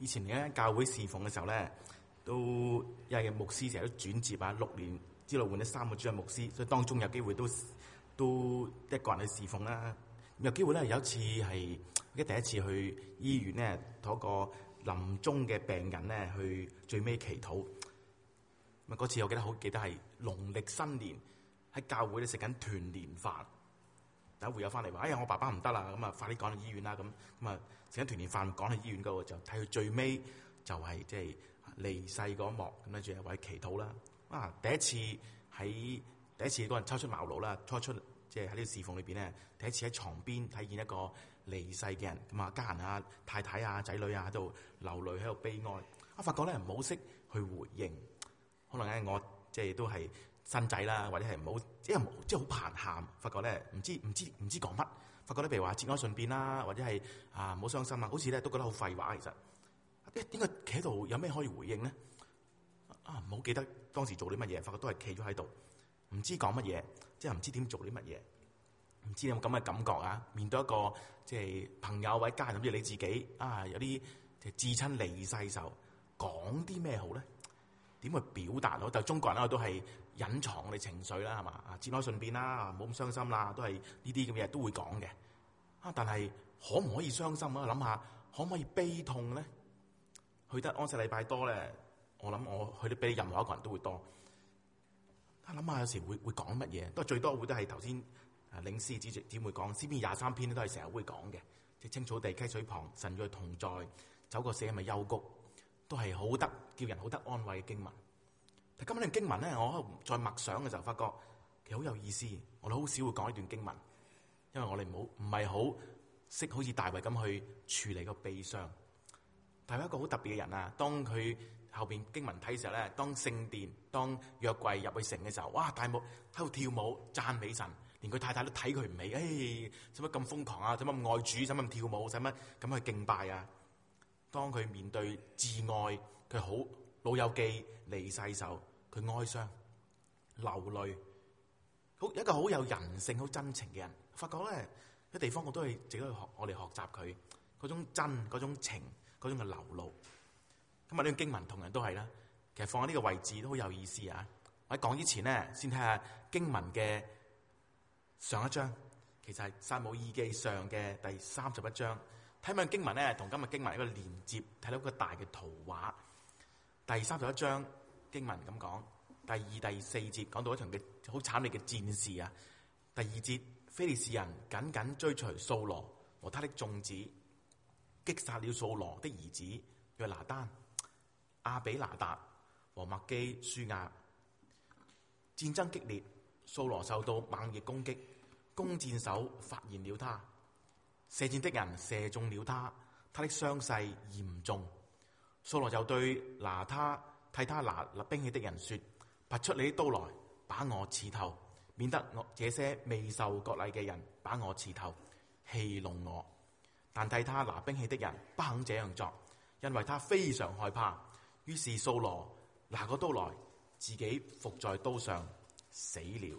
以前喺教會侍奉嘅時候咧，都因為牧師成日都轉接啊，6年之內換咗3個主任牧師，所以當中有機會都一個人去侍奉啦。有機會咧，有一次係第一次去醫院咧，同一個臨終嘅病人咧去最尾祈禱。咁嗰次我記得係農曆新年喺教會咧食緊團年飯。第一會友翻嚟話：哎呀，我爸爸唔得啦，咁啊快啲趕去醫院啦！咁啊食緊團年飯，趕去醫院嗰度就睇佢最尾就係即係離世嗰一幕，咁咧就係為佢祈禱啦。第一次嗰人抽出茅廬啦，初出即係喺呢個侍奉裏邊咧，第一次喺床邊睇見一個離世嘅人，咁啊家人啊、太太啊、仔女啊喺度流淚喺度悲哀。我發覺咧唔好識去回應，可能咧我即係都係新仔啦，或者係唔好，即係好閒喊，發覺咧唔知講乜，發覺咧譬如話節哀順變啦，或者係唔好傷心啊，好似咧都覺得好廢話。其實點解企喺度有咩可以回應咧？唔好記得當時做啲乜嘢，發覺都係企咗喺度，唔知講乜嘢，即係唔知點做啲乜嘢，唔知你有冇咁嘅感覺啊？面對一個即係朋友或者家人，甚至你自己有啲即係至親離世時候，講啲咩好咧？點去表達咯？就中國人咧都係隱藏我哋情緒啦，係嘛？節哀順變啦，唔好咁傷心啦，都係呢啲咁嘅嘢都會講嘅。但係可唔可以傷心啊？諗下可唔可以悲痛咧？去得安息禮拜多咧，我諗我去得比任何一個人都會多。諗下有時會講乜嘢？都最多會都係頭先領詩姊妹講詩篇23篇都係成日會講嘅，即係青草地溪水旁，神與佢同在，走過死蔭嘅幽谷。都係好得叫人好得安慰嘅經文。但今日呢段經文咧，我再默想嘅時候，發覺其實好有意思。我哋好少會講呢段經文，因為我哋唔係好識好似大衛咁去處理個悲傷。大衛一個好特別嘅人啊，當佢後邊經文睇嘅時候咧，當聖殿當約櫃入去城嘅時候，哇！大幕喺度跳舞讚美神，連佢太太都睇佢唔起，使乜咁瘋狂啊？使乜咁愛主？使乜咁跳舞？使乜咁去敬拜啊？當佢面對至愛，佢好老友記離世時候，佢哀傷流淚，一個好有人性、好真情嘅人。發覺咧，啲地方我都係值得我哋學習佢嗰種真、嗰種情、嗰種嘅流露。咁啊，呢段經文同樣都係啦。其實放喺呢個位置都好有意思啊！喺講之前咧，先睇下經文嘅上一章，其實係撒母耳記上嘅第31章。睇下經文咧，同今日經文一個連接，睇到一個大嘅圖畫。第31章經文咁講，第2、第4節講到一場嘅好慘烈嘅戰事啊。第2節，非利士人緊緊追隨掃羅和他的眾子，擊殺了掃羅的兒子約拿單、亞比拿達和麥基舒亞。戰爭激烈，掃羅受到猛烈攻擊，弓箭手發現了他。射箭的人射中了他，他的傷勢嚴重。掃羅就對替他拿兵器的人說：拔出你的刀來，把我刺透，免得這些未受割禮嘅人把我刺透，戲弄我。但替他拿兵器的人不肯這樣做，因為他非常害怕。於是掃羅拿個刀來，自己伏在刀上死了。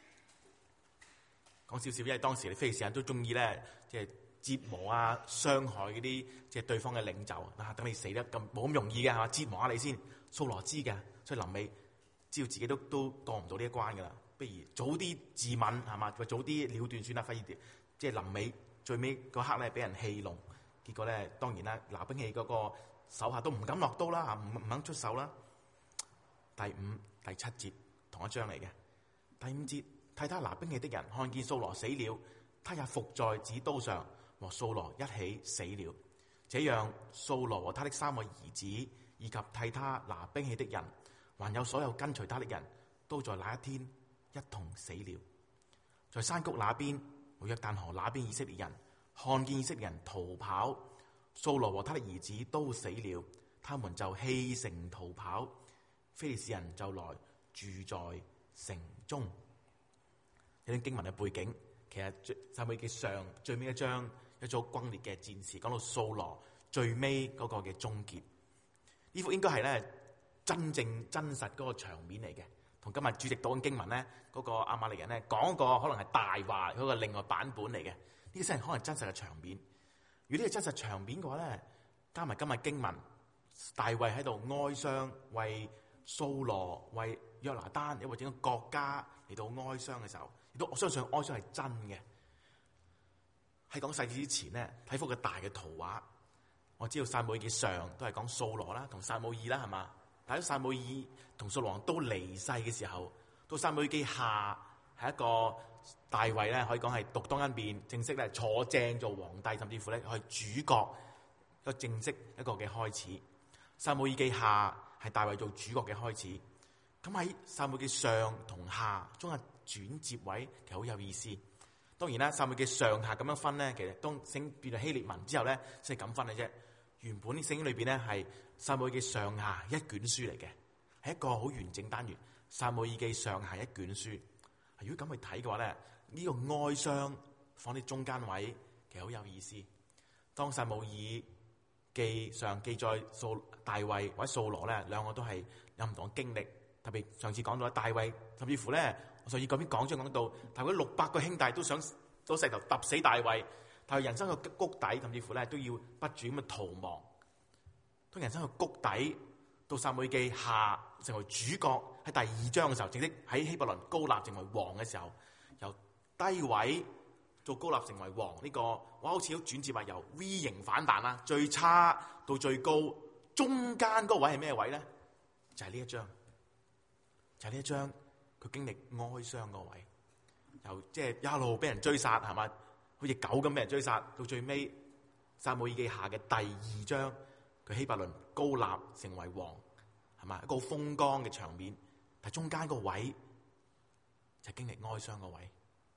講少少，因為當時你非利士人都中意咧，即係折磨啊、傷害嗰啲即係對方嘅領袖。等你死得咁冇咁容易嘅，係嘛？折磨下你先。掃羅知嘅，所以臨尾知道自己都過唔到呢一關噶啦，不如早啲自刎係嘛？或早啲了斷算啦，費事即係臨尾最尾嗰刻咧俾人戲弄。結果咧，當然啦，拿兵器嗰個手下都唔敢落刀啦，唔肯出手啦。第5、第7節同一章嚟嘅。第5節。替他拿兵器的人看見掃羅死了，他也伏在子刀上，和掃羅一起死了。這樣，掃羅和他的3個兒子，以及替他拿兵器的人，還有所有跟隨他的人，都在那一天一同死了。在山谷那邊和約旦河那邊，以色列人看見以色列人逃跑，掃羅和他的兒子都死了，他們就棄城逃跑，非利士人就來住在城中。有啲經文嘅背景，其實撒母耳記上最尾一章一組轟烈嘅戰事，講到掃羅最尾嗰個嘅終結。呢幅應該係咧真正真實嗰個場面嚟嘅，同今日主席讀嘅經文咧嗰個亞瑪力人咧講個可能係大話嗰個另外版本嚟嘅。呢個先係可能真實嘅場面。如果呢個真實場面嘅話咧， 加埋今日經文，大衛喺度哀傷，為掃羅、為約拿單，又或者整個國家嚟到哀傷嘅時候，亦都我相信哀傷係真嘅。喺講細節之前呢，睇幅嘅大嘅圖畫，我知道撒母耳記上都係講掃羅啦，同撒母耳啦，係嘛？但係撒母耳同掃羅都離世嘅時候，到撒母耳記下係一個大衛咧，可以講係獨當一面，正式咧坐正做皇帝，甚至乎咧係主角一個正式一個嘅開始。撒母耳記下係大衛做主角嘅開始。咁喺撒母耳記上同下中嘅轉接位其實好有意思。當然啦，撒母耳記上下咁樣分咧，其實當聖經變咗希臘文之後咧，先係咁分嘅啫。原本啲聖經裏邊咧係撒母耳記上下一卷書嚟嘅，係一個好完整單元。撒母耳記上下一卷書，如果咁去睇嘅話咧，呢個哀傷放啲中間位，其實好有意思。當撒母耳記上記載大衛或者掃羅咧，兩個都係有唔同嘅經歷。特別上次講到大衛，甚至乎咧，我上次嗰邊講到大衛600個兄弟都想攞石頭揼死大衛，但係人生嘅谷底，甚至乎咧都要不住咁嘅逃亡。當人生嘅谷底到撒母耳記下成為主角，喺第2章嘅時候，正式喺希伯倫高立成為王嘅時候，由低位做高立成為王呢個，哇！好似好轉接啊，由 V 型反彈啦，最差到最高，中間嗰個位係咩位咧？就係呢一章。就係呢一章，佢經歷哀傷個位，由即係一路俾人追殺，係嘛？好似狗咁俾人追殺，到最尾撒母耳記下嘅第2章，佢希伯倫高立成為王，係嘛？一個好風光嘅場面，但係中間個位就係經歷哀傷個位。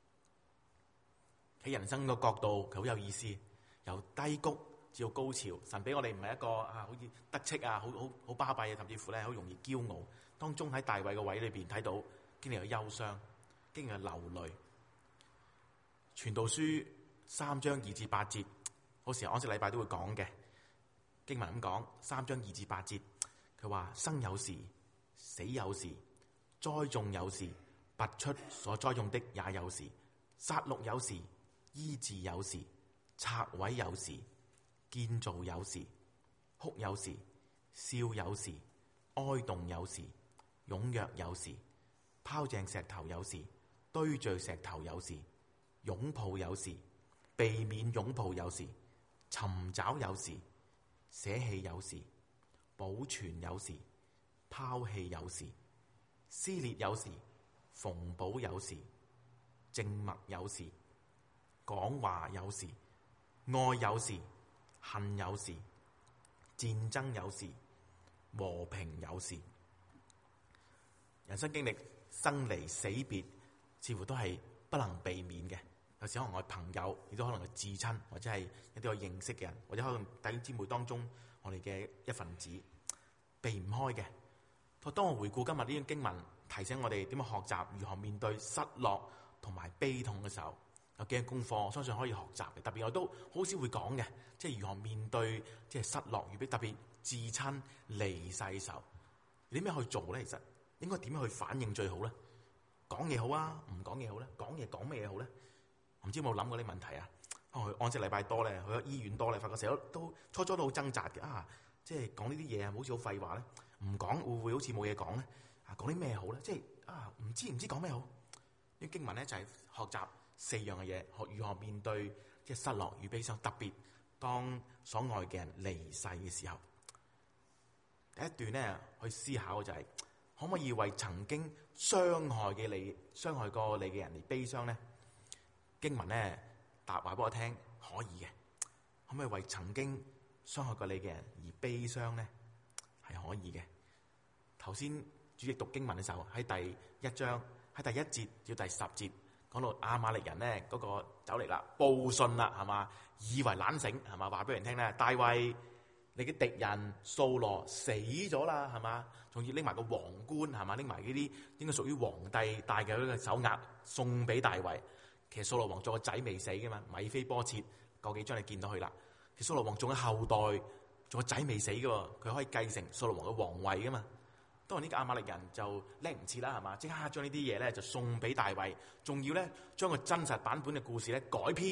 喺人生個角度，佢好有意思，由低谷至到高潮。神俾我哋唔係一個好似得戚啊，好巴閉啊，甚至乎咧好容易驕傲。當中喺大衛嘅位裏邊睇到經歷嘅憂傷，經歷嘅流淚。傳道書3章2至8節，好時安息禮拜都會講嘅經文咁講。3章2至8節，佢話生有時，死有時，栽種有時，拔出所栽種的也有時，殺戮有時，醫治有時，拆毀有時，建造有時，哭有時，笑有時，哀慟有時，踴躍有時，拋掟石頭有時，堆聚石頭有時，擁抱有時，避免擁抱有時，尋找有時，捨棄有時，保存有時，拋棄有時，撕裂有時，縫補有時，靜默有時，講話有時，愛有時，恨有時，戰爭有時，和平有時。人生經歷生離死別，似乎都係不能避免嘅。有時可能我係朋友，亦都可能係至親，或者係一啲我認識嘅人，或者可能弟兄姊妹當中我哋嘅一份子，避唔開嘅。當我回顧今日呢段經文，提醒我哋點樣學習如何面對失落同埋悲痛嘅時候，有幾樣功課，我相信可以學習嘅。特別我都好少會講嘅，即係如何面對即係失落與悲，特別至親離世嘅時候，點樣去做咧？其實應該點樣去反應最好咧？講嘢好啊，唔講嘢好咧？講嘢講咩嘢好咧？唔知有冇諗過呢個問題啊？去安息禮拜多咧，去咗醫院多咧，發覺成日都初初都好掙扎嘅啊！即係講呢啲嘢啊，好似好廢話咧。唔講會唔會好似冇嘢講咧？啊，講啲咩好咧？即係啊，唔知講咩好？呢經文咧就係學習4樣嘅嘢，學如何面對即係失落與悲傷，特別當所愛嘅人離世嘅時候。第一段咧去思考嘅就係可唔可以為曾經傷害過你嘅人而悲傷咧？經文咧答話俾我聽，可以嘅。可唔可以為曾經傷害過你嘅人而悲傷咧？係可以嘅。頭先主席讀經文嘅時候，喺第1章喺第1節至第10節講到亞瑪力人咧嗰個走嚟啦，報信啦，係嘛？以為懶醒，係嘛？話俾人聽咧，大衛你嘅敵人掃羅死咗啦，係嘛？仲要拎埋個皇冠，係嘛？拎埋呢啲應該屬於皇帝戴嘅嗰個手鐲送俾大衛。其實掃羅王仲個仔未死嘅嘛，米非波設過幾章你見到佢啦。其實掃羅王仲有後代，仲個仔未死嘅喎，佢可以繼承掃羅王嘅皇位嘅嘛。當然呢個亞瑪力人就叻唔切啦，係嘛？即刻將呢啲嘢咧就送俾大衛，仲要咧將個真實版本嘅故事咧改編，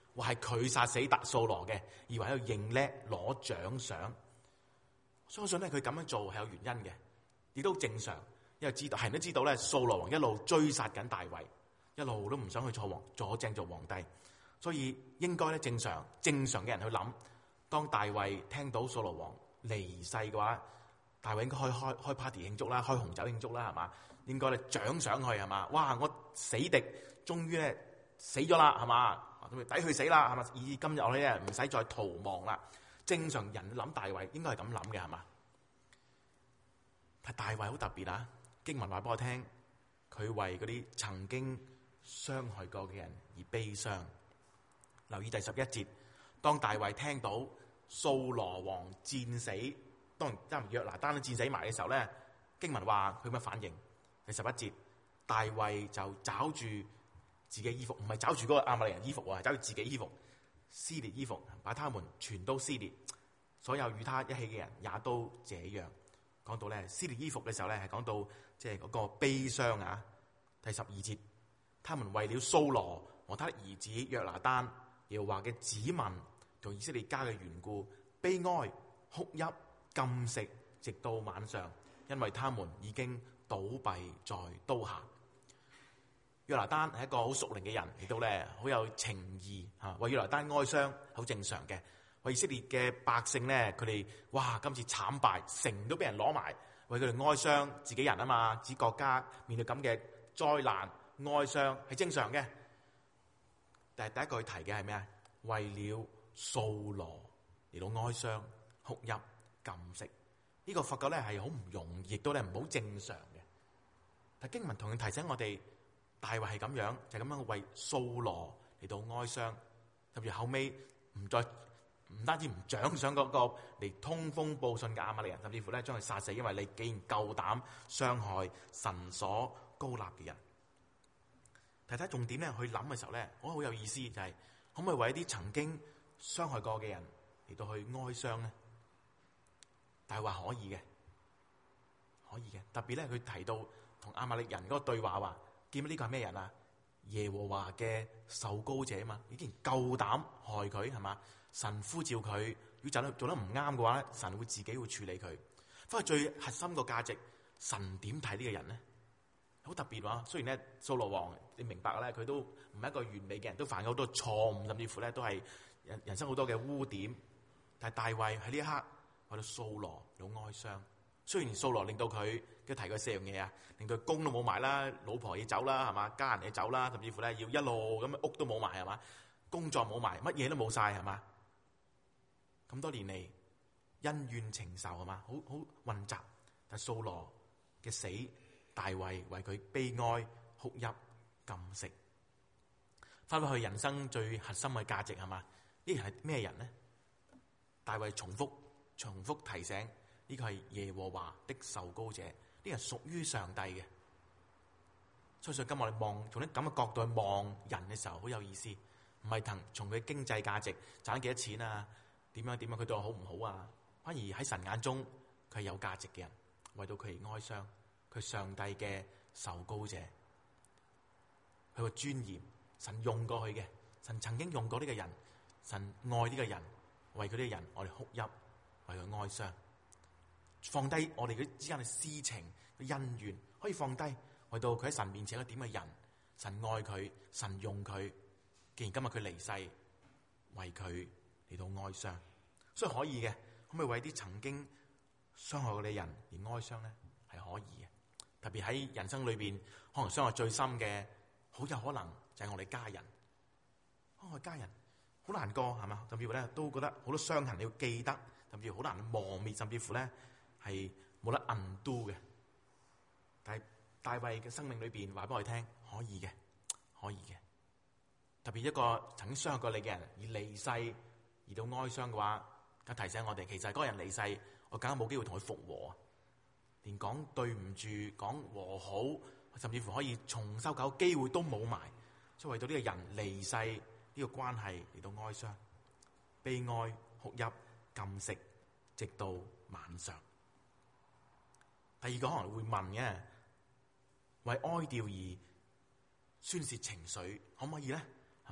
話係佢殺死掃羅嘅，而為喺度認叻攞獎賞。相信咧佢咁樣做係有原因嘅，亦都正常，因為係人都知道咧，掃羅王一路追殺緊大衛，一路都唔想去坐正做皇帝，所以應該咧正常嘅人去諗，當大衛聽到掃羅王離世嘅話，大衛應該開 party 慶祝啦，開紅酒慶祝啦，係嘛？應該咧獎賞佢，係嘛？哇！我死敵終於咧死咗啦，係嘛？咁抵佢死啦，係嘛？以今日我哋咧唔使再逃亡啦。正常人諗大衛應該係咁諗嘅，係嘛？但大衛好特別啊！經文話俾我聽，佢為嗰啲曾經傷害過嘅人而悲傷。留意第11節，當大衛聽到掃羅王戰死，當然加埋約拿單都戰死埋嘅時候咧，經文話佢乜反應？第11節，大衛就抓住自己衣服，唔係抓住嗰個亞瑪力人衣服喎，係抓住自己衣服，撕裂衣服，把他們全都撕裂。所有與他一起嘅人也都這樣。講到咧撕裂衣服嘅時候咧，係講到即係嗰個悲傷啊。第12節，他們為了掃羅和他的兒子約拿單，耶和華嘅子民同以色列家嘅緣故，悲哀、哭泣、禁食，直到晚上，因為他們已經倒斃在刀下。約拿單係一個好屬靈嘅人，亦都咧好有情義嚇，為約拿單哀傷好正常嘅。為以色列嘅百姓咧，佢哋哇今次慘敗，城都俾人攞埋，為佢哋哀傷，自己人啊嘛，自己國家面對咁嘅災難，哀傷係正常嘅。但係第一個去提嘅係咩啊？為了掃羅嚟到哀傷、哭泣、禁食，呢個發覺咧係好唔容易，亦都咧唔好正常嘅。但經文同樣提醒我哋，大衛係咁樣，就係咁樣為掃羅嚟到哀傷，特別後尾唔單止唔獎賞嗰個嚟通風報信嘅亞瑪力人，甚至乎咧將佢殺死，因為你竟然夠膽傷害神所膏立嘅人。睇重點咧去諗嘅時候咧，我覺得好有意思，就係可唔可以為一啲曾經傷害過嘅人嚟到去哀傷咧？但係話可以嘅，可以嘅。特別咧佢提到同亞瑪力人嗰個對話，話見到呢個係咩人啊？耶和華嘅受膏者啊嘛，已經夠膽害佢，係嘛？神呼召佢，如果做得唔啱嘅話，神會自己會處理佢。不過最核心個價值，神點睇呢個人咧？好特別喎。雖然咧掃羅王，你明白咧，佢都唔係一個完美嘅人，都犯咗好多錯誤，甚至乎咧都係人生好多嘅污點。但係大衛喺呢一刻為到掃羅有哀傷。雖然掃羅令到佢嘅提過4樣嘢啊，令到工都冇埋啦，老婆要走啦，係嘛？家人要走啦，甚至乎咧要一路咁屋都冇埋，係嘛？工作冇埋，乜嘢都冇晒，係嘛？咁多年嚟恩怨情仇，係嘛？好混雜。但係掃羅嘅死，大衛為佢悲哀、哭泣、禁食。翻返去人生最核心嘅價值，係嘛？呢人係咩人呢？大衛重複提醒，呢個係耶和華的受膏者，呢個係屬於上帝嘅。所以今日我哋望從啲咁嘅角度去望人嘅時候，好有意思。唔係從佢經濟價值賺幾多錢啊？點樣佢對我好唔好啊？反而喺神眼中，佢係有價值嘅人，為到佢而哀傷。佢上帝嘅受膏者，佢個尊嚴，神用過佢嘅，神曾經用過呢個人，神愛呢個人，為佢呢個人，我哋哭泣，為佢哀傷，放低我哋之間嘅私情、恩怨，可以放低，為到佢喺神面前一個點嘅人，神愛佢，神用佢。既然今日佢離世，為佢嚟到哀傷，所以可以嘅，可唔可以為啲曾經傷害過你人而哀傷咧？係可以嘅。特別喺人生裏邊，可能傷害最深嘅，好有可能就係我哋家人。我哋家人好難過，係嘛？甚至乎咧都覺得好多傷痕你要記得，甚至乎好難磨滅，甚至乎咧係冇得 undo 嘅。但係大衛嘅生命裏邊話俾我哋聽，可以嘅，可以嘅。特別一個曾經傷害過你嘅人而離世而到哀傷嘅話，咁提醒我哋，其實嗰個人離世，我更加冇機會同佢復和，連講對唔住、講和好，甚至乎可以重修舊機會都冇埋，所以為到呢個人離世呢個關係嚟到哀傷、悲哀、哭泣、禁食，直到晚上。第二個可能會問嘅，為哀悼而宣泄情緒，可唔可以咧？係嘛？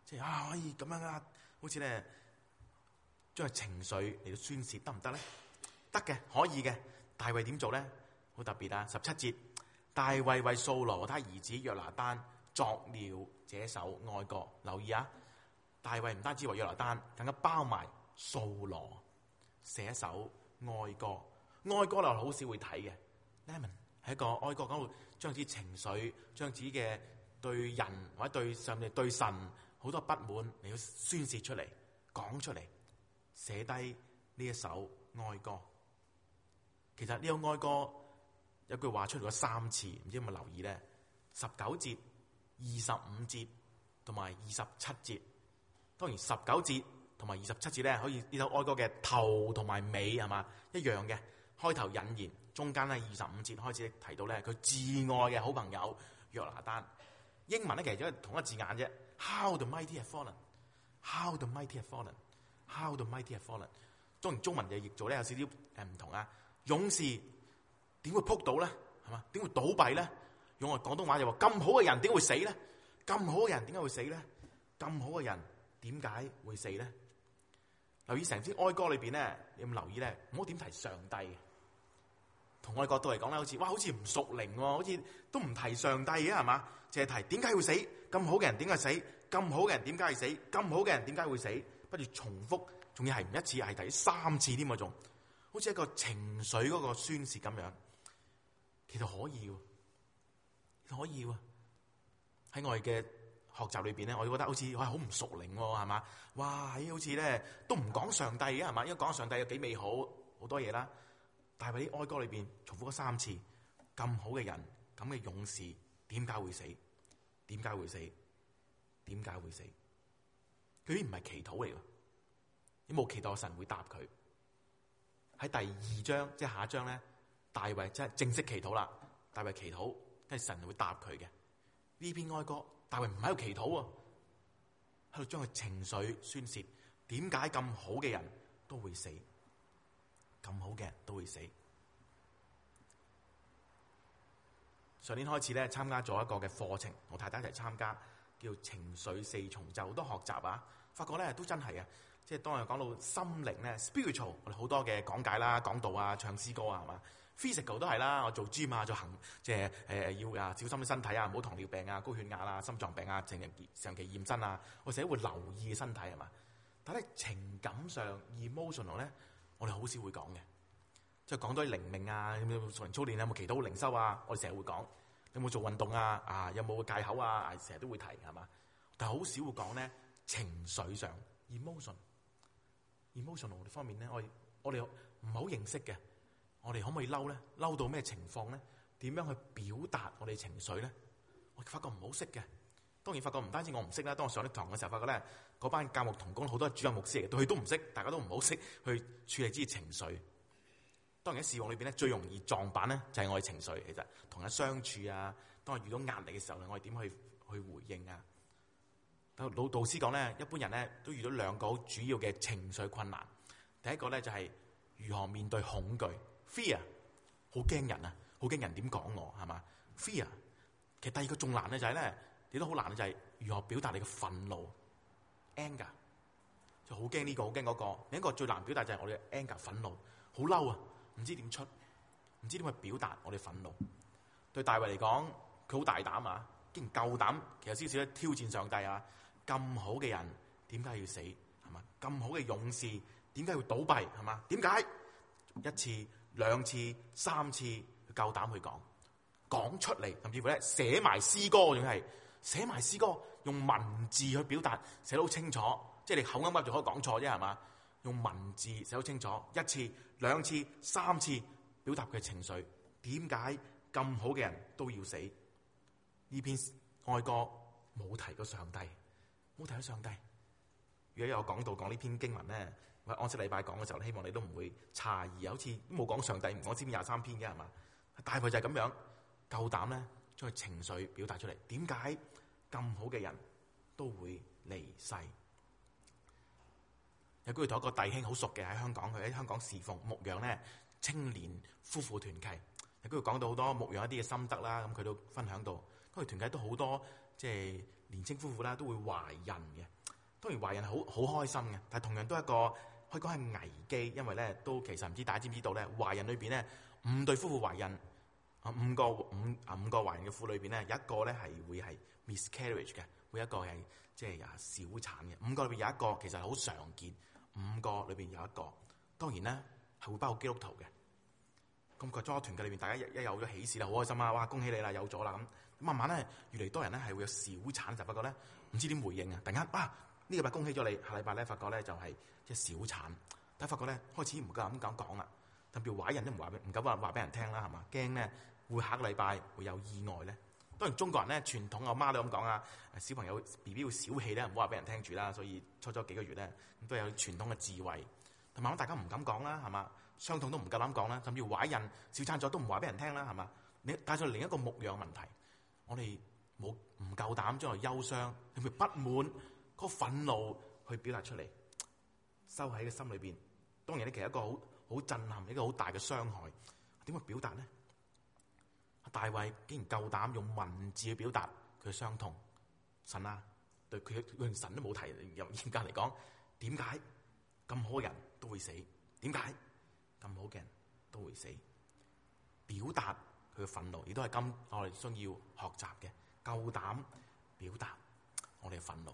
即係可以咁樣啊，好似咧將個情緒嚟到宣泄得唔得咧？得嘅，可以嘅。大衛點做咧？好特別啊！17節，大衛為掃羅和他兒子約拿單作了這首哀歌。留意啊，大衛唔單止為約拿單，更加包埋掃羅，寫一首哀歌。哀歌我好少會睇嘅。Lemon 係一個哀歌，講到將自己情緒、將自己嘅對人或者對上面對神好多不滿嚟到宣泄出嚟、講出嚟、寫低呢一首哀歌。其實呢個哀歌有句話出嚟咗3次，唔知有冇留意咧？19節、25節同埋27節。當然19節同埋27節咧，可以呢首哀歌嘅頭同埋尾係嘛一樣嘅。開頭引言，中間咧25節開始提到咧佢至愛嘅好朋友約拿單。英文咧其實都係同一字眼啫。How the mighty have fallen, how the mighty have fallen, how the mighty have fallen。當然中文就譯做咧有少少唔同啊。勇士點會撲倒咧？係嘛？點會倒閉咧？用我廣東話就話：咁好嘅人點會死咧？咁好嘅人點解會死咧？咁好嘅人點解會死咧？留意成支哀歌裏邊咧，你有冇留意咧？唔好點提上帝。同我哋角度嚟講咧，好似唔屬靈喎，好似都唔提上帝嘅係嘛？淨係提點解會死？咁好嘅人點解死？咁好嘅人點解會死？咁好嘅人點解會死？不如重複，仲要係唔一次，係提3次添喎，仲好似一個情緒嗰個宣泄咁樣。其實可以喎，可以喎。喺我哋嘅學習裏邊咧，我覺得好似好唔屬靈喎，係嘛？哇，好似咧都唔講上帝嘅係嘛？因為講上帝有幾美好，好多嘢啦。但係喺啲哀歌裏邊重複咗3次，咁好嘅人，咁嘅勇士，點解會死？點解會死？點解會死？佢啲唔係祈禱嚟㗎，你冇期待神會答佢。喺第2章，即係下一章咧，大衛即係正式祈禱啦。大衛祈禱，跟住神會答佢嘅。呢篇哀歌，大衛唔喺度祈禱喎，喺度將佢情緒宣泄。點解咁好嘅人都會死？咁好嘅人都會死。上年開始咧，參加咗一個嘅課程，同太太一齊參加，叫情緒4重奏，好多學習啊。發覺咧都真係啊，即係當我講到心靈咧 spiritual， 我哋好多嘅講解啦、講道啊、唱詩歌啊，係嘛 physical 都係啦。我做 gym 啊，做行即係要啊小心啲身體啊，唔好糖尿病啊、高血壓啊、心臟病啊、長期驗身啊，我成日會留意身體係嘛。但係情感上 emotional 咧，我哋好少會講嘅，即係講多啲靈命啊，有冇屬靈操練啊，有冇祈禱靈修啊，我哋成日會講。有冇做運動啊？有冇戒口啊？成日都會提係嘛，但係好少會講咧情緒上 emotional 我哋方面咧，我哋唔係好認識嘅。我哋可唔可以嬲咧？嬲到咩情況咧？點樣去表達我哋情緒咧？我發覺唔好識嘅。當然發覺唔單止我唔識啦。當我上啲堂嘅時候，發覺咧嗰班教牧同工好多主任牧師嚟，對佢都唔識，大家都唔好識去處理自己情緒。當然喺事奉裏邊咧，最容易撞板咧就係我哋情緒。其實同人相處啊，當我遇到壓力嘅時候咧，我哋點去回應啊？老導師講咧，一般人咧都遇到2個好主要嘅情緒困難。第一個咧就係如何面對恐懼 fear， 好驚人啊，好驚人點講我係嘛 fear。其實第二個仲難咧就係咧，亦都好難嘅就係如何表達你嘅憤怒 anger， 就好驚呢個好驚嗰個。另一個最難表達就係我哋嘅 anger 憤怒，好嬲啊！唔知點出，唔知點去表達我哋憤怒。對大衛嚟講，佢好大膽啊，竟然夠膽，其實少少咧挑戰上帝啊！咁好嘅人點解要死係嘛？咁好嘅勇士點解要倒閉係嘛？點解1次、2次、3次夠膽去講出嚟，甚至乎咧寫埋詩歌，仲係寫埋詩歌，用文字去表達，寫得好清楚。即係你口啱啱就可以講錯啫係嘛？用文字寫好清楚，1次、2次、3次表達佢嘅情緒。點解咁好嘅人都要死？呢篇哀歌冇提過上帝，冇提過上帝。如果有講到講呢篇經文咧，我安息禮拜講嘅時候，希望你都唔會詫異，好似都冇講上帝，唔講詩篇23篇嘅係嘛？大概就係咁樣，夠膽咧將佢情緒表達出嚟。點解咁好嘅人都會離世？有機會同一個弟兄好熟嘅喺香港，佢喺香港侍奉牧養咧青年夫婦團契。有機會講到好多牧養一啲嘅心得啦，咁佢都分享到，嗰個團契都好多即係年青夫婦啦，都會懷孕嘅。 當然華人好開心嘅，但係同樣都係一個可以講係危機，因為咧都其實唔知大家知唔知道咧，華人裏邊咧5對夫婦懷孕，五個懷孕嘅婦裏邊咧有一個咧係會係 miscarriage 嘅，會一個係即係小產嘅。5個裏邊有一個其實好常見，5個裏邊有一個，當然咧係會包括基督徒嘅。咁個裝團契裏邊，大家一有咗喜事啦，好開心啊！哇，恭喜你啦，有咗啦咁。慢慢咧，越嚟越多人咧係會有小產，就發覺咧唔知點回應啊！突然間呢個禮拜恭喜咗你，下禮拜咧發覺咧就係即係小產，但係發覺咧開始唔夠咁講啦，特別壞人都唔敢話俾人聽啦，係嘛？驚咧會下個禮拜會有意外咧。當然中國人咧傳統，我媽都咁講啊，小朋友 BB 會小氣咧，唔好話俾人聽住啦。所以初幾個月咧都有傳統嘅智慧，同埋大家唔敢講啦，係嘛？傷痛都唔夠膽講啦，甚至懷孕小產咗都唔話俾人聽啦，係嘛？你帶咗另一個牧養問題，我哋唔夠膽將來憂傷、特別不滿、嗰個憤怒去表達出嚟，收喺個心裏邊。當然咧，其實一個好震撼、一個好大嘅傷害。點去表達呢？大衛竟然夠膽用文字去表達佢嘅傷痛。神啊，對佢連神都冇提，由嚴格嚟講，點解咁好嘅人都會死？點解咁好嘅人都會死？表達佢嘅憤怒，亦都係我哋需要學習嘅，夠膽表達我哋嘅憤怒。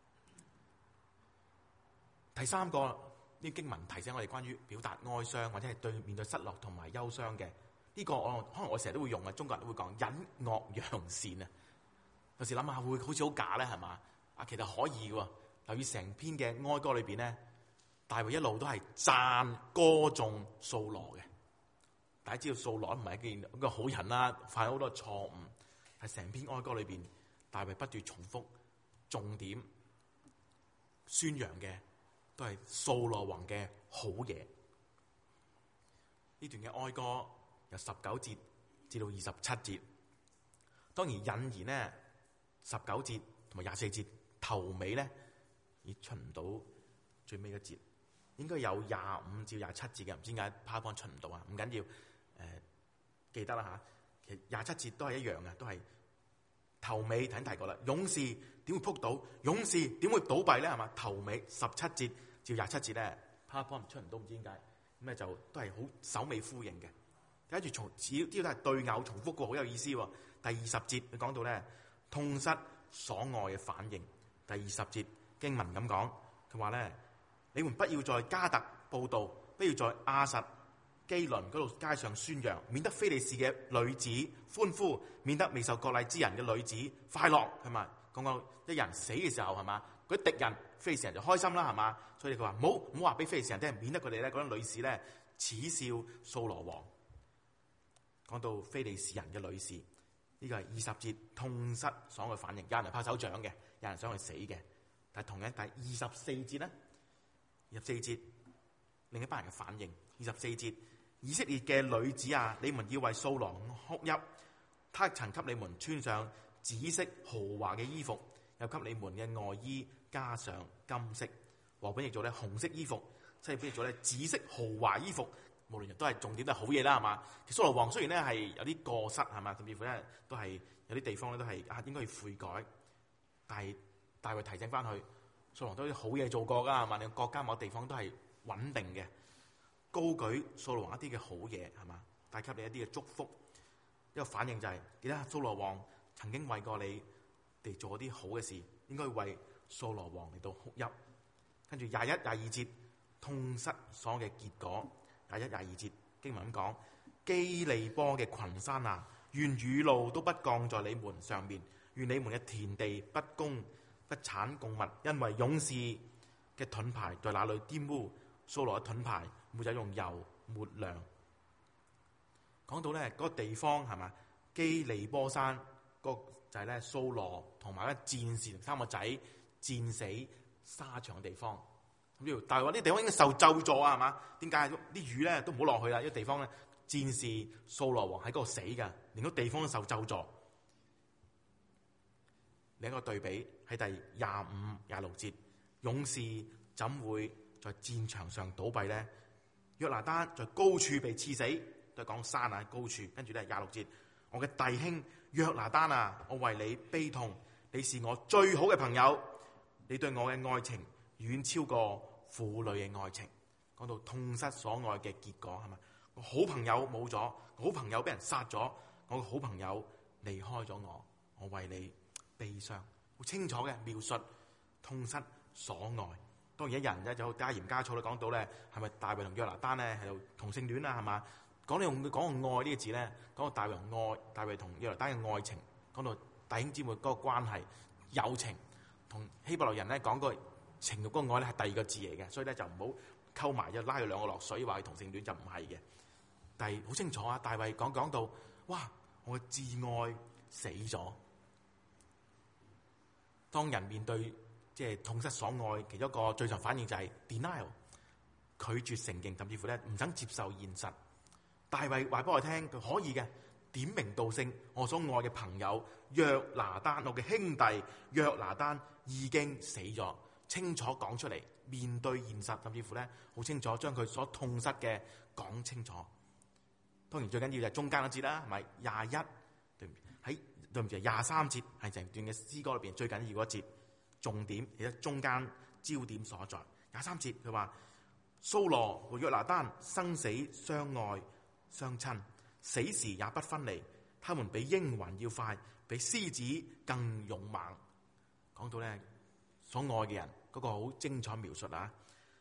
第三個呢經文提醒我哋關於表達哀傷或者係面對失落同埋憂傷嘅呢個，可能我成日都會用啊，中國人都會講隱惡揚善啊。有時諗下會好似好假咧，係嘛？其實可以嘅。留意成篇嘅哀歌裏邊咧，大衛一路都係讚歌頌掃羅嘅。大家知道掃羅唔係一個好人啦，犯好多錯誤。係成篇哀歌裏邊，大衛不斷重複重點宣揚嘅都係掃羅王嘅好嘢。呢段嘅哀歌由19節至到27節，當然引言呢19節同埋24節頭尾咧，已出唔到最尾一節，應該有25至27節嘅，唔知點解 PowerPoint 出唔到啊？唔緊要，記得啦嚇。其實27節都係一樣嘅，都係頭尾頭先提過啦。勇士點會撲倒？勇士點會倒閉咧？係嘛？頭尾17節至27節咧 PowerPoint 出唔到，唔知點解咁咧，就都係好首尾呼應嘅。跟住呢啲都係對偶重複過，好有意思喎。第20節佢講到咧痛失所愛嘅反應。第20節經文咁講，佢話咧：你們不要在加特報道，不要在亞實基倫嗰度街上宣揚，免得非利士嘅女子歡呼，免得未受割禮之人嘅女子快樂，係嘛？講一人死嘅時候，係嘛？嗰啲敵人非利士人就開心啦，係嘛？所以佢話唔好話俾非利士人聽，免得佢哋咧嗰啲女士咧恥笑掃羅王。講到非利士人嘅女士，呢個係20節痛失所愛嘅反應，有人係拍手掌嘅，有人想去死嘅。但係同樣第24節咧，24節另一班人嘅反應。24節，以色列嘅女子啊，你們要為掃羅哭泣，他曾給你們穿上紫色豪華嘅衣服，又給你們嘅外衣加上金色，和本譯做咧紅色衣服，即係本譯做咧紫色豪華衣服。無論都係重點都係好嘢啦，係嘛？其實掃羅王雖然咧係有啲過失，係嘛，甚至乎咧都係有啲地方咧都係應該要悔改，但係大衛提醒翻佢，掃羅王都有啲好嘢做過㗎，係嘛？你國家某地方都係穩定嘅，高舉掃羅王一啲嘅好嘢，係嘛？帶給你一啲嘅祝福。一個反應就係記得掃羅王曾經為過你哋做啲好嘅事，應該為掃羅王嚟到哭泣。跟住21、22節痛失所嘅結果。21、22節經文咁講：基利波嘅群山啊，願雨露都不降在你們上面，願你們嘅田地不產供物，因為勇士嘅盾牌在那裏玷污，掃羅嘅盾牌沒有用油抹亮。講到咧嗰個地方係嘛？基利波山嗰個就係咧掃羅同埋咧戰士3個仔戰死沙場嘅地方。但係話呢地方應該受咒詛啊，係嘛？點解啲雨咧都唔好落去啦？呢個地方咧，戰士掃羅王喺嗰度死㗎，連個地方都受咒詛。另一個對比喺第25、26節，勇士怎會在戰場上倒閉咧？約拿單在高處被刺死，都係講山啊高處。跟住咧26節，我嘅弟兄約拿單啊，我為你悲痛，你是我最好嘅朋友。 你對我嘅愛情遠超過婦女嘅愛情。講到痛失所愛嘅結果係咪？我好朋友冇咗，好朋友俾人殺咗，我嘅好朋友離開咗我為你悲傷。好清楚嘅描述痛失所愛。當然一人咧就加鹽加醋咧講到咧係咪大衛同約拿單咧係同性戀啊？係嘛？講你用講個愛呢個字咧，講到大衛同約拿單嘅愛情，講到弟兄姊妹嗰個關係友情，同希伯來人咧講個情慾嗰個愛咧係第二個字嚟嘅，所以咧就唔好溝埋，拉佢兩個落水，話佢同性戀就唔係嘅。但係好清楚啊，大衛講到，哇！我嘅摯愛死咗。當人面對即係痛失所愛，其中一個最常反應就係 denial， 拒絕承認，甚至乎咧唔想接受現實。大衛話俾我聽，佢可以嘅，點名道姓，我所愛嘅朋友約拿單，我嘅兄弟約拿單已經死咗，清楚講出嚟，面對現實，甚至乎咧好清楚將佢所痛失嘅講清楚。當然最緊要就係中間嗰節啦，係咪21？對唔住23節係成段嘅詩歌裏邊最緊要嗰節重點，亦都中間焦點所在。23節佢話掃羅和約拿單生死相愛相親，死時也不分離，他們比鷹還要快，比獅子更勇猛。講到咧所愛嘅人嗰個好精彩描述啊！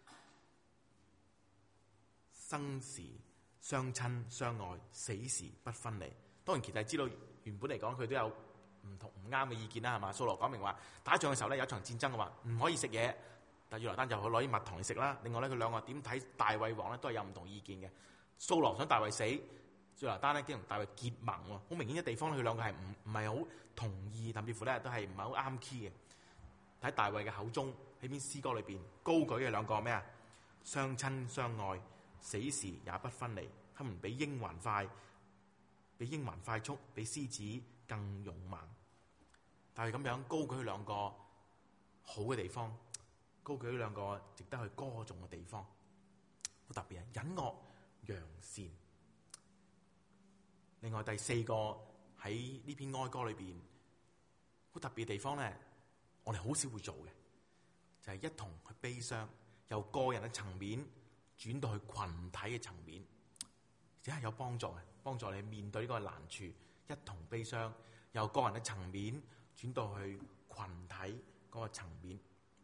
生時相親相愛，死時不分離。當然其實知道原本嚟講佢都有唔啱嘅意見啦，係嘛？掃羅講明話打仗嘅時候咧有一場戰爭嘅話唔可以食嘢，但約拿單就去攞啲蜜糖嚟食啦。另外咧佢兩個點睇大衛王咧都係有唔同意見嘅。掃羅想大衛死，約拿單咧竟然同大衛結盟喎，好明顯嘅地方佢兩個係唔係好同意，甚至乎咧都係唔係好啱 key 嘅。喺大衛嘅口中喺篇詩歌裏邊高舉嘅兩個咩啊？相親相愛，死時也不分離，他們比鷹還快，比鷹還快速，比獅子更勇猛。但係咁樣高舉兩個好嘅地方，高舉兩個值得去歌頌嘅地方，好特別啊！隱惡揚善。另外第四個喺呢篇哀歌裏邊好特別嘅地方咧，我哋好少會做嘅，就係一同去悲傷，由個人嘅層面轉到去群體嘅層面，只係有幫助嘅，幫助你面對呢個難處，一同悲傷，由個人嘅層面轉到去群體嗰個層面。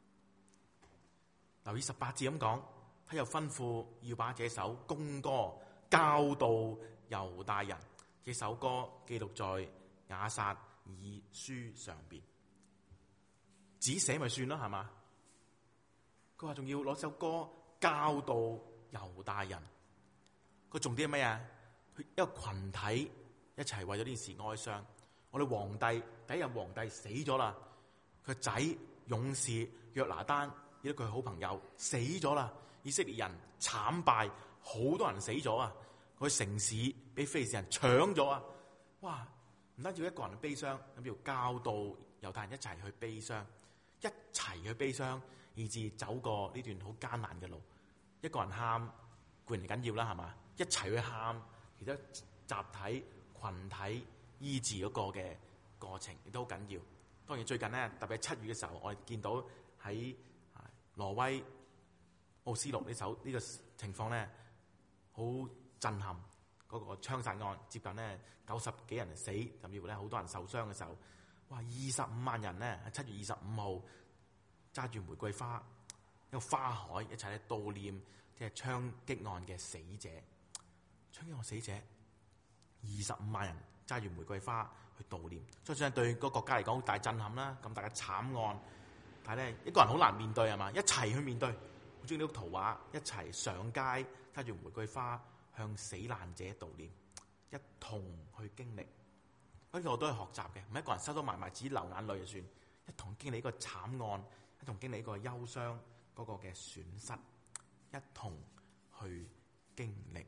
留意18節咁講，他又吩咐要把這首弓歌教導猶大人，這首歌記錄在雅撒爾書上邊。只寫咪算啦，係嘛？佢話仲要攞首歌教導猶大人，個重點係咩啊？一個群體一齊為咗呢件事哀傷。我哋皇帝第一任皇帝死咗啦，佢個仔勇士約拿單，亦都佢好朋友死咗啦。以色列人慘敗，好多人死咗啊！佢城市俾非利士人搶咗啊！哇！唔單止一個人悲傷，咁要教導猶太人一齊去悲傷，一齊去悲傷，以至走過呢段好艱難嘅路。一個人喊固然緊要啦，係嘛？一齊去喊，其實集體群體醫治嗰個嘅過程亦都好緊要。當然最近咧，特別係7月嘅時候，我哋見到喺挪威奧斯陸呢個情況咧，好震撼。嗰個槍殺案接近咧90幾人死，甚至乎咧好多人受傷嘅時候，哇！25萬人咧喺7月25號揸住玫瑰花，一個花海一齊咧悼念即係槍擊案嘅死者。槍擊案死者25萬人揸住玫瑰花去悼念，相信對個國家嚟講好大震撼啦，咁大嘅慘案。但係咧一個人好難面對係嘛？一齊去面對，好中意呢幅圖畫，一齊上街揸住玫瑰花向死難者悼念，一同去經歷。呢個我都係學習嘅，唔係一個人收收埋埋自己流眼淚就算，一同經歷呢個慘案，一同經歷呢個憂傷嗰個嘅損失，一同去經歷。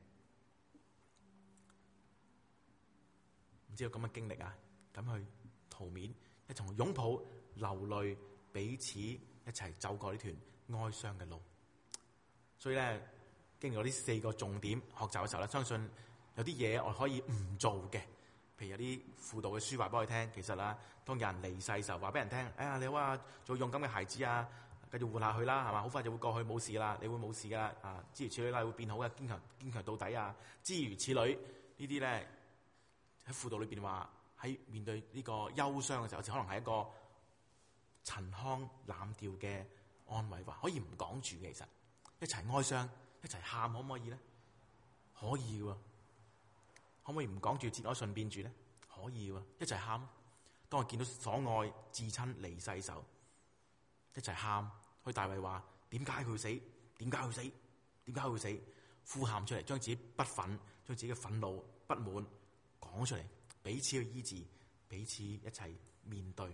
唔知道咁嘅經歷啊，咁去圖面一同擁抱流淚，彼此一齊走過呢段哀傷嘅路。所以咧，經過呢4個重點學習嘅時候咧，相信有啲嘢我可以唔做嘅， 譬如有啲輔導嘅書話俾我哋聽，其實啦，當有人離世嘅時候，話俾人聽，哎呀，你好啊，做勇敢嘅孩子啊，繼續活下去啦，係嘛？好快就會過去，冇事啦，你會冇事噶啦，啊，諸如此類啦，會變好嘅，堅強到底啊，諸如此類呢啲咧喺輔導裏邊話，喺面對呢個憂傷嘅時候，就可能係一個陳腔濫調嘅安慰，話可以唔講住嘅，其實一齊哀傷，一齊喊，可唔可以咧？可以喎。可唔可以唔講住節哀順變住咧？可以喎，一齊喊。當我見到所愛至親離世嘅時候，一齊喊。去大衛話：點解佢會死？點解佢會死？點解佢會死？呼喊出嚟，將自己不忿、將自己嘅憤怒、不滿講出嚟，彼此去醫治，彼此一齊面對。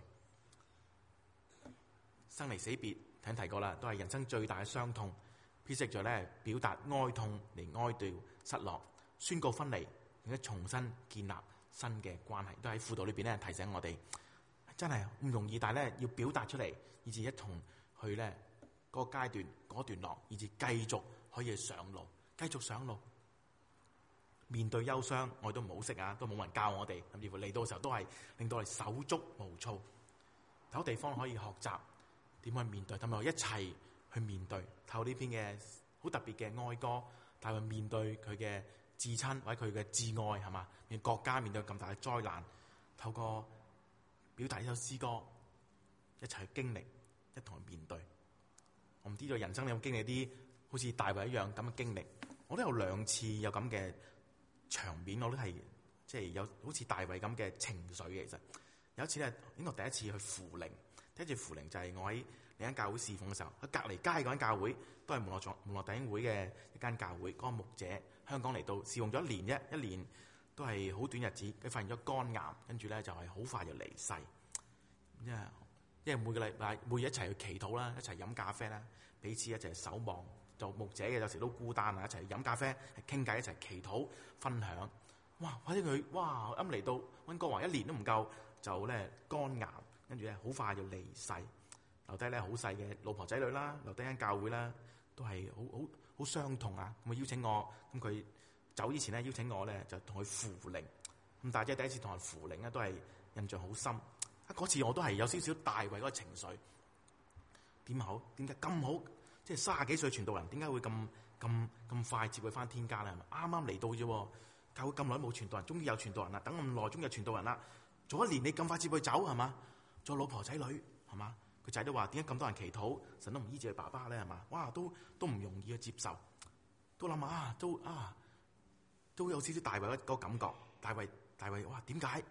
生離死別，頭先提過啦，都係人生最大嘅傷痛。必須在咧表達哀痛嚟哀悼失落，宣告分離。而家重新建立新嘅關係，都喺輔導裏邊咧提醒我哋，真係唔容易，但係咧要表達出嚟，以至一同去咧嗰個階段嗰段落，以至繼續可以上路，繼續上路。面對憂傷，我哋都唔好識啊，都冇人教我哋，甚至乎嚟到嘅時候都係令到我哋手足無措。有地方可以學習點去面對，同埋一齊去面對。透過呢篇嘅好特別嘅哀歌，但係面對佢嘅至親或者佢嘅至愛，係嘛？面國家面對咁大嘅災難，透過表達呢首詩歌，一齊去經歷，一同去面對。我唔知道人生你有冇經歷啲好似大衛一樣咁嘅經歷？我都有2次有咁嘅場面，我都係即係有好似大衛咁嘅情緒嘅。其實有一次咧，應該第一次去扶靈，第一次扶靈就係我喺另一間教會侍奉嘅時候，喺隔離街嗰間教會都係門羅弟兄會嘅一間教會，嗰個牧者香港嚟到侍奉咗1年一年都係好短日子，佢發現咗肝癌，跟住咧就係好快就離世。因為每個禮拜每日一齊去祈禱啦，一齊飲咖啡啦，彼此一齊守望。做牧者嘅有時都孤單啊，一齊飲咖啡、傾偈、一齊祈禱分享。哇！或者佢啱嚟到溫哥華1年都唔夠，就咧肝癌，跟住咧好快就離世。留低咧好細嘅老婆仔女啦，留低間教會啦，都係好傷痛啊！咁啊邀請我，咁佢走之前咧邀請我咧就同佢扶靈。咁大姐第一次同人扶靈咧，都係印象好深。嗰次我都係有少少大衛嗰個情緒。點好？點解咁好？即係30幾歲傳道人，點解會咁快接佢翻天家咧？係咪啱啱嚟到啫？教會咁耐冇傳道人，終於有傳道人啦！等咁耐，終於有傳道人啦！做1年你咁快接佢走係嘛？做老婆仔女係嘛？佢仔都話：點解咁多人祈禱，神都唔醫治佢爸爸咧？係嘛？哇！都唔容易去接受，都諗下都有少少大衛嗰個感覺。大衛，哇！點解？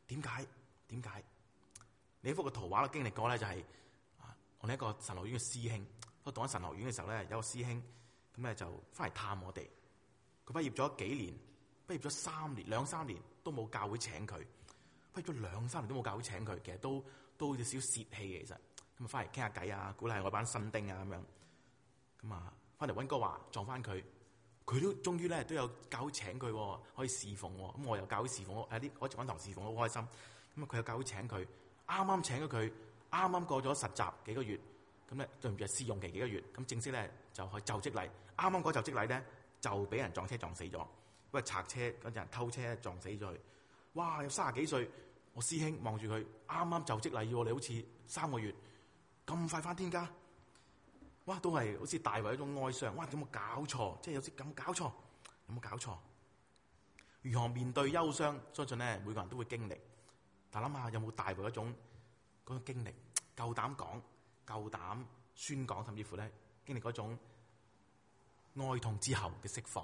你一幅嘅圖畫都經歷過咧，就係我哋一個神學院嘅師兄。我讀緊神學院嘅時候咧，有個師兄咁咧就翻嚟探我哋。佢畢業咗幾年，畢業咗2、3年都冇教會請佢。畢業咗2、3年都冇教會請佢，其實都有少少泄氣嘅。其實咁啊，翻嚟傾下偈啊，鼓勵我班新丁啊咁樣。咁啊，翻嚟溫哥華撞翻佢，佢都終於咧都有教會請佢，可以侍奉。咁我又教會侍奉，喺啲我揾堂侍奉好開心。咁啊，佢有教會請佢，啱啱請咗佢，啱啱過咗實習幾個月。咁咧對唔住試用期幾個月，咁正式咧就去就職禮。啱啱嗰就職禮咧就俾人撞車撞死咗，因為拆車嗰陣人偷車撞死咗佢。哇！有30幾歲，我師兄望住佢，啱啱就職禮喎，你好似3個月咁快翻天家。哇！都係好似大衛一種哀傷。哇！有冇搞錯？即係有啲咁搞錯，有冇搞錯？如何面對憂傷？相信咧每個人都會經歷。但諗下有冇大衛嗰種經歷，夠膽講？夠膽宣講，甚至乎咧經歷嗰種哀痛之後嘅釋放，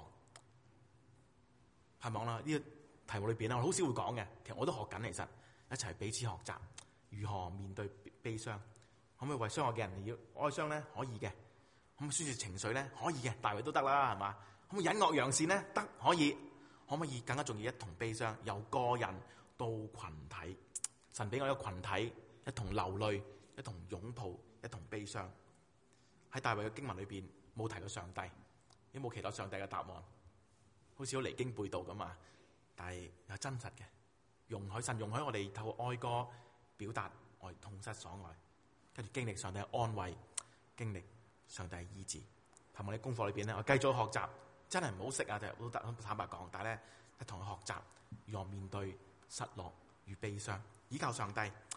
盼望啦！呢個題目裏邊我好少會講嘅，其實我都學緊。其實一齊彼此學習如何面對悲傷，可唔可以為傷害嘅人要哀傷咧？可以嘅。可唔可以宣泄情緒咧？可以嘅。大衛都得啦，係嘛？可唔可以隱惡揚善咧？得，可以。可唔可以更加重要一同悲傷，由個人到群體？神俾我一個群體，一同流淚，一同擁抱。一同悲傷。喺大衛嘅經文裏邊冇提到上帝，亦冇期待上帝嘅答案，好似好離經背道咁啊！但係又真實嘅，神容許我哋透過哀歌表達我哋痛失所愛，跟住經歷上帝嘅安慰，經歷上帝嘅醫治。同埋喺功課裏邊咧，我繼續學習，真係唔好識啊！就好坦白講，但係咧一同去學習如何面對失落與悲傷，倚靠上帝